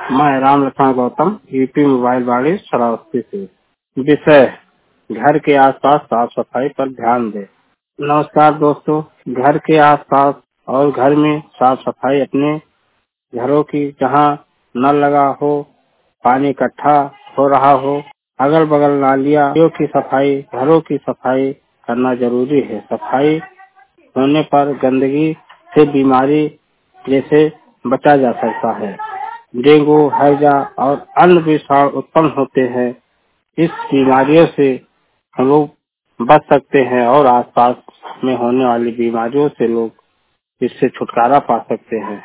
मैं Ram Lakhan Gautam, UP mobile Vani Shravasti से। विषय: घर के आसपास साफ सफाई पर ध्यान दें। नमस्कार दोस्तों, घर के आसपास और घर में साफ सफाई अपने घरों की, जहां नल लगा हो, पानी इकट्ठा हो रहा हो, अगल बगल नालियों की सफाई, घरों की सफाई करना जरूरी है। सफाई होने पर गंदगी से बीमारी जैसे बचा जा सकता है। डेंगू, हैजा और अन्य विषाणु उत्पन्न होते हैं। इस बीमारियों से हम लोग बच सकते हैं और आसपास में होने वाली बीमारियों से लोग इससे छुटकारा पा सकते हैं।